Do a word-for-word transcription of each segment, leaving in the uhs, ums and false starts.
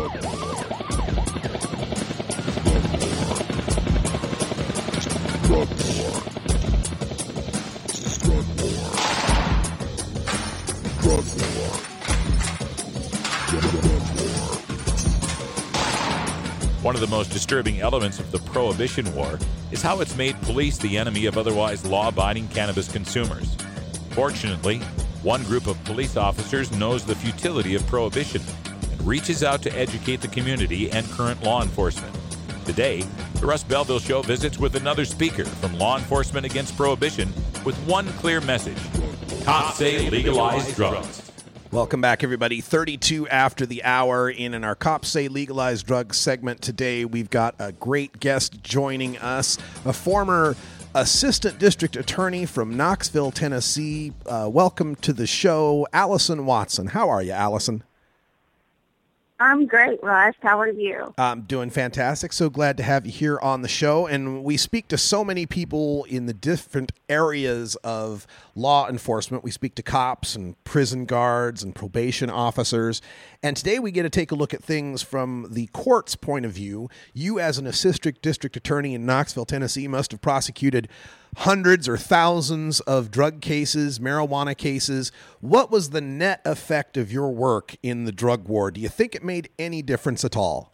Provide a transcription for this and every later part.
One of the most disturbing elements of the Prohibition War is how it's made police the enemy of otherwise law-abiding cannabis consumers. Fortunately, one group of police officers knows the futility of prohibition and reaches out to educate the community and current law enforcement. Today, the Russ Belville Show visits with another speaker from Law Enforcement Against Prohibition with one clear message: cops say legalize drugs. Welcome back, everybody. thirty-two after the hour. In, in our Cops Say Legalized Drugs segment today, we've got a great guest joining us, a former assistant district attorney from Knoxville, Tennessee. Uh, welcome to the show, Allison Watson. How are you, Allison? I'm great, Russ. How are you? I'm doing fantastic. So glad to have you here on the show. And we speak to so many people in the different areas of law enforcement. We speak to cops and prison guards and probation officers. And today we get to take a look at things from the court's point of view. You, as an assistant district attorney in Knoxville, Tennessee, must have prosecuted hundreds or thousands of drug cases, marijuana cases. What was the net effect of your work in the drug war? Do you think it made any difference at all?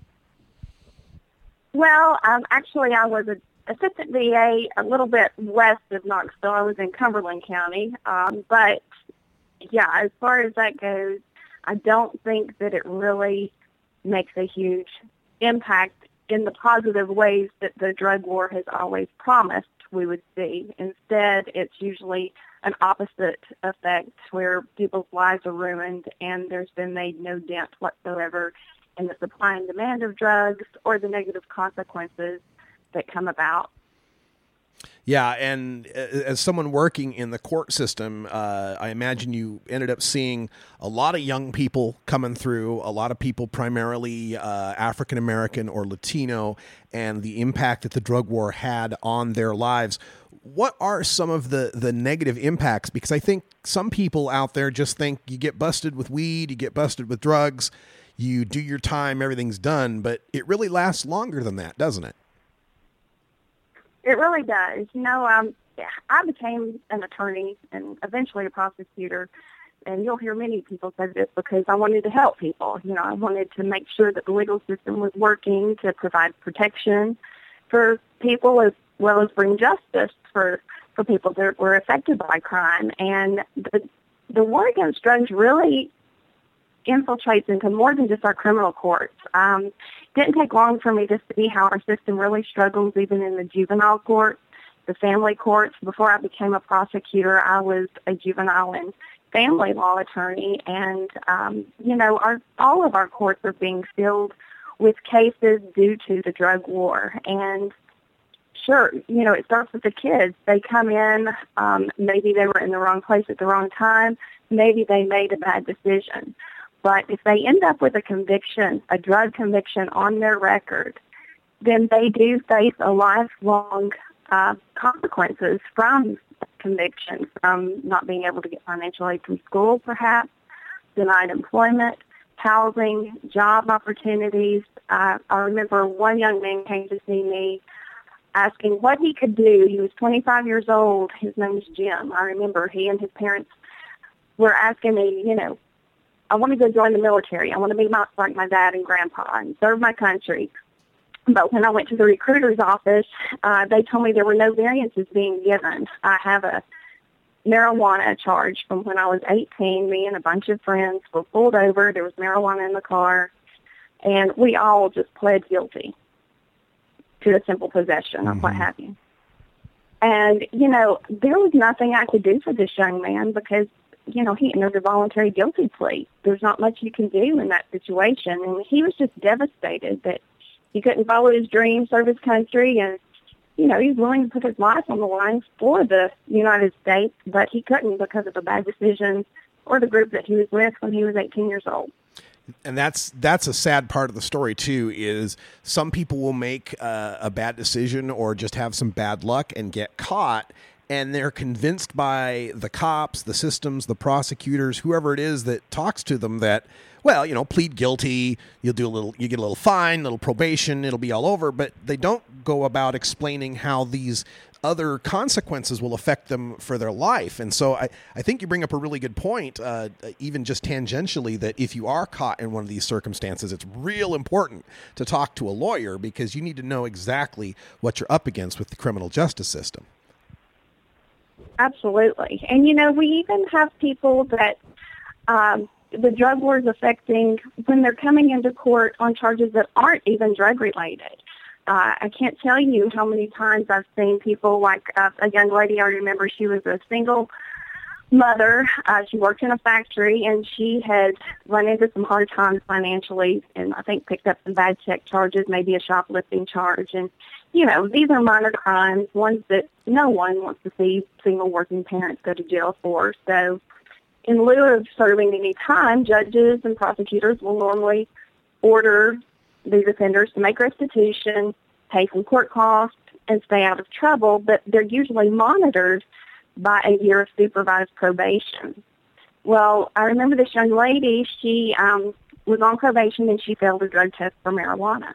Well, um, actually, I was an assistant D A a little bit west of Knoxville. I was in Cumberland County. Um, but, yeah, as far as that goes, I don't think that it really makes a huge impact in the positive ways that the drug war has always promised we would see. Instead, it's usually an opposite effect where people's lives are ruined and there's been made no dent whatsoever in the supply and demand of drugs or the negative consequences that come about. Yeah, and as someone working in the court system, uh, I imagine you ended up seeing a lot of young people coming through, a lot of people primarily uh, African-American or Latino, and the impact that the drug war had on their lives. What are some of the, the negative impacts? Because I think some people out there just think you get busted with weed, you get busted with drugs, you do your time, everything's done, but it really lasts longer than that, doesn't it? It really does. You know, um, I became an attorney and eventually a prosecutor, and you'll hear many people say this because I wanted to help people. You know, I wanted to make sure that the legal system was working to provide protection for people as well as bring justice for, for people that were affected by crime. And the, the war against drugs really infiltrates into more than just our criminal courts. Um, didn't take long for me to see how our system really struggles even in the juvenile courts, the family courts. Before I became a prosecutor, I was a juvenile and family law attorney, and um, you know, our all of our courts are being filled with cases due to the drug war. And sure, you know, it starts with the kids. They come in, um, maybe they were in the wrong place at the wrong time, maybe they made a bad decision. But if they end up with a conviction, a drug conviction on their record, then they do face a lifelong uh, consequences from conviction, from not being able to get financial aid from school, perhaps, denied employment, housing, job opportunities. Uh, I remember one young man came to see me asking what he could do. He was twenty-five years old. His name was Jim. I remember he and his parents were asking me, you know, I want to go join the military. I want to be my, like my dad and grandpa and serve my country. But when I went to the recruiter's office, uh, they told me there were no variances being given. I have a marijuana charge from when I was eighteen. Me and a bunch of friends were pulled over. There was marijuana in the car. And we all just pled guilty to a simple possession mm-hmm. of what have you. And, you know, there was nothing I could do for this young man because you know, he entered a voluntary guilty plea. There's not much you can do in that situation. And he was just devastated that he couldn't follow his dreams, serve his country, and, you know, he was willing to put his life on the line for the United States, but he couldn't because of a bad decision or the group that he was with when he was eighteen years old. And that's that's a sad part of the story, too, is some people will make uh, a bad decision or just have some bad luck and get caught. and they're convinced by the cops, the systems, the prosecutors, whoever it is that talks to them that, well, you know, plead guilty, you'll do a little, you get a little fine, a little probation, it'll be all over, but they don't go about explaining how these other consequences will affect them for their life. And so I, I think you bring up a really good point, uh, even just tangentially, that if you are caught in one of these circumstances, it's real important to talk to a lawyer because you need to know exactly what you're up against with the criminal justice system. Absolutely. And, you know, we even have people that um, the drug war is affecting when they're coming into court on charges that aren't even drug-related. Uh, I can't tell you how many times I've seen people like uh, a young lady, I remember she was a single mother. Uh, she worked in a factory, and she had run into some hard times financially and I think picked up some bad check charges, maybe a shoplifting charge. And, you know, these are minor crimes, ones that no one wants to see single working parents go to jail for. So in lieu of serving any time, judges and prosecutors will normally order these offenders to make restitution, pay some court costs, and stay out of trouble, but they're usually monitored by a year of supervised probation. Well, I remember this young lady, she um, was on probation and she failed a drug test for marijuana.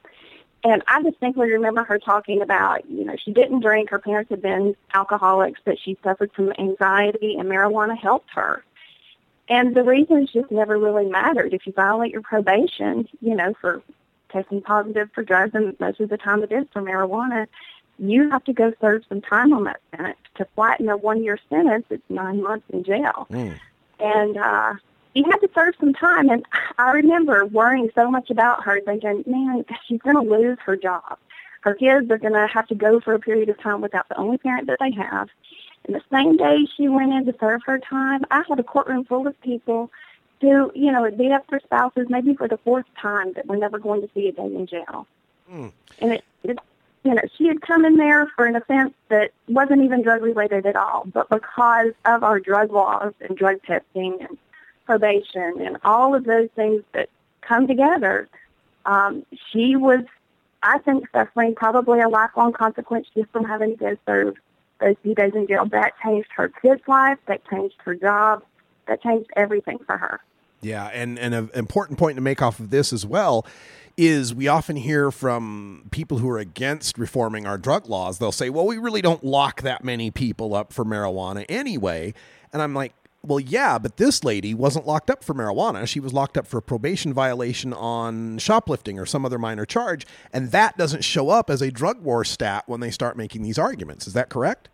And I distinctly remember her talking about, you know, she didn't drink, her parents had been alcoholics, but she suffered from anxiety and marijuana helped her. And the reasons just never really mattered. If you violate your probation, you know, for testing positive for drugs, and most of the time it is for marijuana, you have to go serve some time on that sentence. To flatten a one-year sentence, it's nine months in jail. Mm. And uh, he had to serve some time. And I remember worrying so much about her, thinking, man, she's going to lose her job. Her kids are going to have to go for a period of time without the only parent that they have. And the same day she went in to serve her time, I had a courtroom full of people who, you know, had beat up their spouses maybe for the fourth time that were never going to see a day in jail. Mm. And it, it, you know, she had come in there for an offense that wasn't even drug-related at all, but because of our drug laws and drug testing and probation and all of those things that come together, um, she was, I think, suffering probably a lifelong consequence just from having to go serve those few days in jail. That changed her kid's life. That changed her job. That changed everything for her. Yeah, and, and an important point to make off of this as well is we often hear from people who are against reforming our drug laws. They'll say, well, we really don't lock that many people up for marijuana anyway. And I'm like, well, yeah, but this lady wasn't locked up for marijuana. She was locked up for a probation violation on shoplifting or some other minor charge. And that doesn't show up as a drug war stat when they start making these arguments. Is that correct?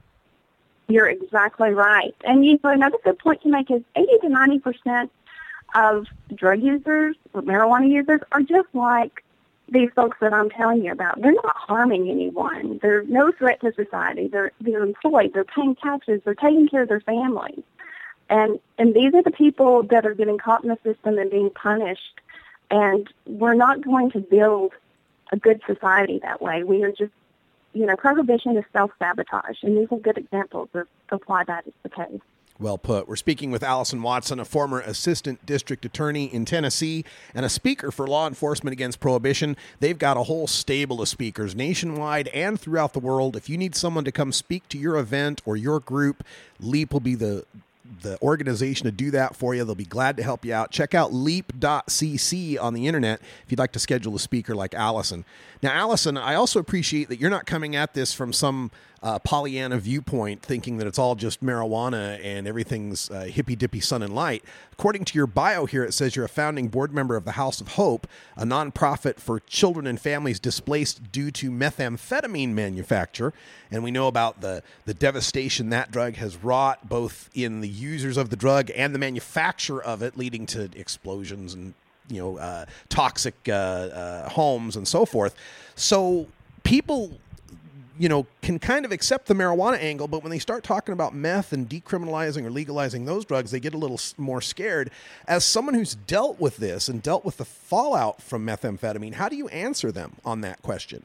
You're exactly right. And you know, another good point to make is eighty to ninety percent of drug users or marijuana users are just like these folks that I'm telling you about. They're not harming anyone. They're no threat to society. They're, they're employed. They're paying taxes. They're taking care of their families. And and these are the people that are getting caught in the system and being punished. And we're not going to build a good society that way. We are just, you know, prohibition is self-sabotage. And these are good examples of, of why that is the case. Well put. We're speaking with Allison Watson, a former assistant district attorney in Tennessee and a speaker for Law Enforcement Against Prohibition. They've got a whole stable of speakers nationwide and throughout the world. If you need someone to come speak to your event or your group, LEAP will be the the organization to do that for you. They'll be glad to help you out. Check out leap dot c c on the internet if you'd like to schedule a speaker like Allison. Now, Allison, I also appreciate that you're not coming at this from some uh, Pollyanna viewpoint, thinking that it's all just marijuana and everything's uh, hippy-dippy sun and light. According to your bio here, it says you're a founding board member of the House of Hope, a nonprofit for children and families displaced due to methamphetamine manufacture. And we know about the, the devastation that drug has wrought, both in the users of the drug and the manufacture of it, leading to explosions and you know, uh, toxic uh, uh, homes and so forth. So people, you know, can kind of accept the marijuana angle, but when they start talking about meth and decriminalizing or legalizing those drugs, they get a little more scared. As someone who's dealt with this and dealt with the fallout from methamphetamine, how do you answer them on that question?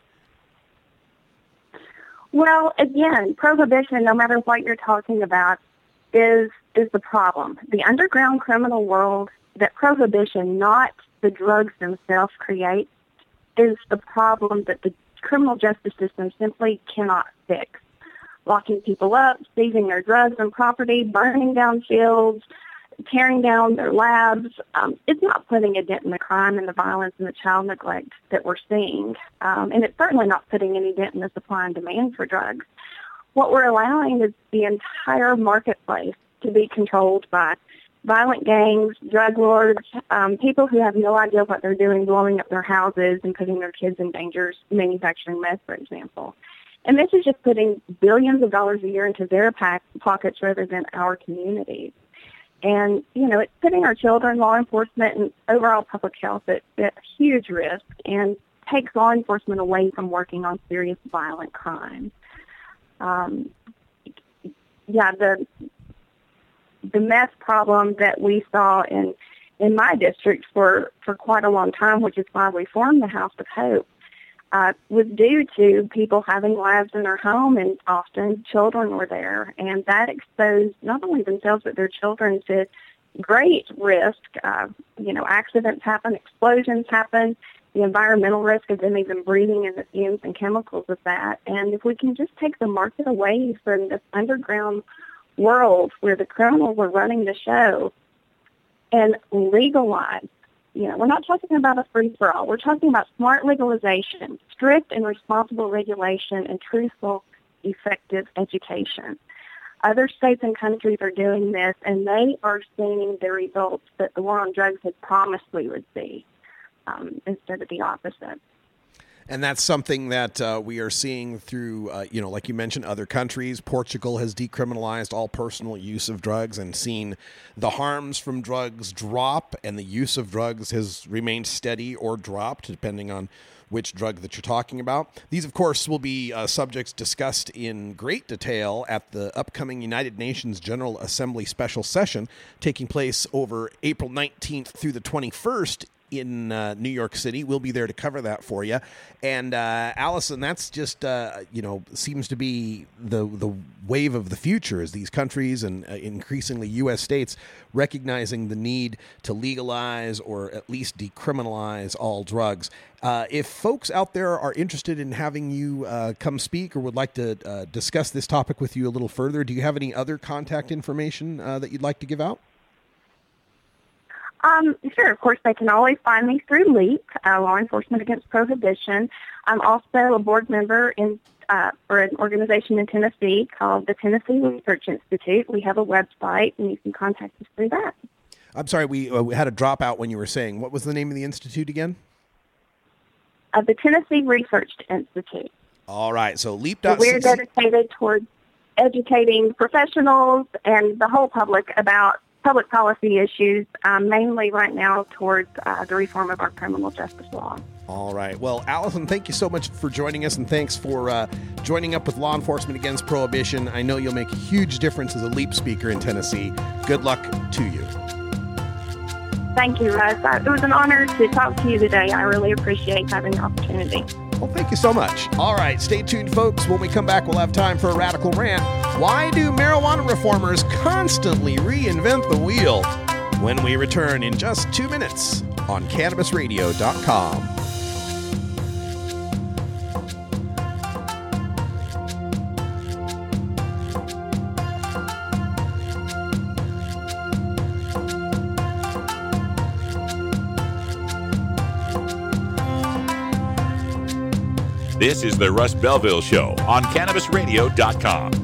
Well, again, prohibition, no matter what you're talking about, is is the problem. The underground criminal world that prohibition, not the drugs themselves, create is the problem that the criminal justice system simply cannot fix. locking people up, seizing their drugs and property, burning down fields, tearing down their labs. Um, it's not putting a dent in the crime and the violence and the child neglect that we're seeing. Um, and it's certainly not putting any dent in the supply and demand for drugs. What we're allowing is the entire marketplace to be controlled by violent gangs, drug lords, um, people who have no idea what they're doing, blowing up their houses and putting their kids in danger, manufacturing meth, for example. And this is just putting billions of dollars a year into their pack- pockets rather than our communities. And, you know, it's putting our children, law enforcement, and overall public health at, at huge risk and takes law enforcement away from working on serious violent crime. Um, yeah, the the meth problem that we saw in in my district for, for quite a long time, which is why we formed the House of Hope, uh, was due to people having labs in their home, and often children were there. And that exposed not only themselves but their children to great risk. Uh, you know, accidents happen, explosions happen, the environmental risk of them even breathing in the fumes and chemicals of that. And if we can just take the market away from this underground world where the criminals are running the show and legalize, you know, we're not talking about a free-for-all. We're talking about smart legalization, strict and responsible regulation, and truthful, effective education. Other states and countries are doing this, and they are seeing the results that the war on drugs had promised we would see, um, instead of the opposite. And that's something that uh, we are seeing through, uh, you know, like you mentioned, other countries. Portugal has decriminalized all personal use of drugs and seen the harms from drugs drop, and the use of drugs has remained steady or dropped, depending on which drug that you're talking about. These, of course, will be uh, subjects discussed in great detail at the upcoming United Nations General Assembly special session taking place over April nineteenth through the twenty-first in uh, New York City. We'll be there to cover that for you. And uh, Allison, that's just, uh, you know, seems to be the the wave of the future, as these countries and uh, increasingly U S states recognizing the need to legalize or at least decriminalize all drugs. Uh, if folks out there are interested in having you uh, come speak or would like to uh, discuss this topic with you a little further, do you have any other contact information uh, that you'd like to give out? Um, sure, of course, they can always find me through LEAP, uh, Law Enforcement Against Prohibition. I'm also a board member in uh, for an organization in Tennessee called the Tennessee Research Institute. We have a website, and you can contact us through that. I'm sorry, we, uh, we had a dropout when you were saying. What was the name of the institute again? Uh, the Tennessee Research Institute. All right, so LEAP. So we're dedicated towards educating professionals and the whole public about public policy issues, um, mainly right now towards uh, the reform of our criminal justice law. All right. Well, Allison, thank you so much for joining us, and thanks for uh, joining up with Law Enforcement Against Prohibition. I know you'll make a huge difference as a LEAP speaker in Tennessee. Good luck to you. Thank you, Russ. It was an honor to talk to you today. I really appreciate having the opportunity. Well, thank you so much. All right, stay tuned, folks. When we come back, we'll have time for a radical rant. Why do marijuana reformers constantly reinvent the wheel? When we return in just two minutes on Cannabis Radio dot com. This is the Russ Belville Show on Cannabis Radio dot com.